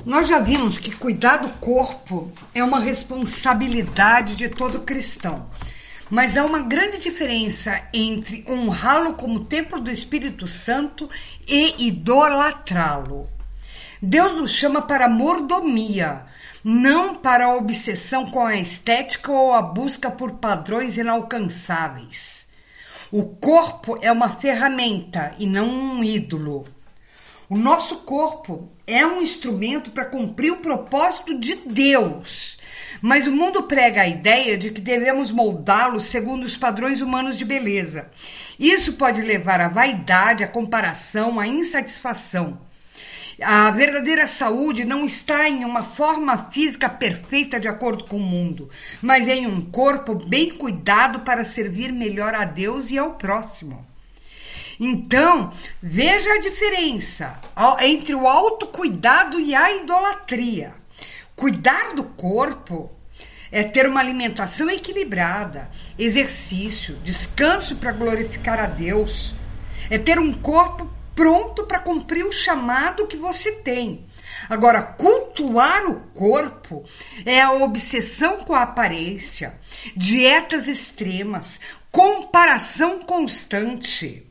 Nós já vimos que cuidar do corpo é uma responsabilidade de todo cristão. Mas há uma grande diferença entre honrá-lo como templo do Espírito Santo e idolatrá-lo. Deus nos chama para mordomia, não para a obsessão com a estética ou a busca por padrões inalcançáveis. O corpo é uma ferramenta e não um ídolo. O nosso corpo é um instrumento para cumprir o propósito de Deus. Mas o mundo prega a ideia de que devemos moldá-lo segundo os padrões humanos de beleza. Isso pode levar à vaidade, à comparação, à insatisfação. A verdadeira saúde não está em uma forma física perfeita de acordo com o mundo, mas em um corpo bem cuidado para servir melhor a Deus e ao próximo. Então, veja a diferença entre o autocuidado e a idolatria. Cuidar do corpo é ter uma alimentação equilibrada, exercício, descanso para glorificar a Deus. É ter um corpo pronto para cumprir o chamado que você tem. Agora, cultuar o corpo é a obsessão com a aparência, dietas extremas, comparação constante.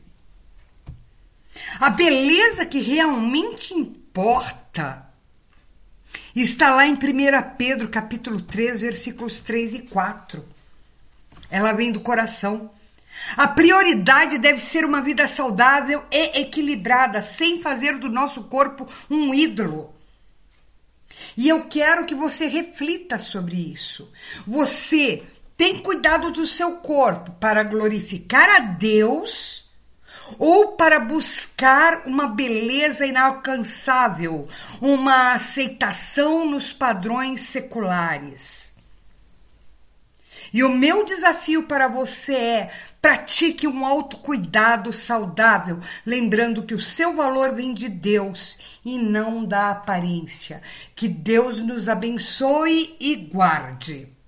A beleza que realmente importa está lá em 1 Pedro, capítulo 3, versículos 3 e 4. Ela vem do coração. A prioridade deve ser uma vida saudável e equilibrada, sem fazer do nosso corpo um ídolo. E eu quero que você reflita sobre isso. Você tem cuidado do seu corpo para glorificar a Deus ou para buscar uma beleza inalcançável, uma aceitação nos padrões seculares? E o meu desafio para você é: pratique um autocuidado saudável, lembrando que o seu valor vem de Deus e não da aparência. Que Deus nos abençoe e guarde.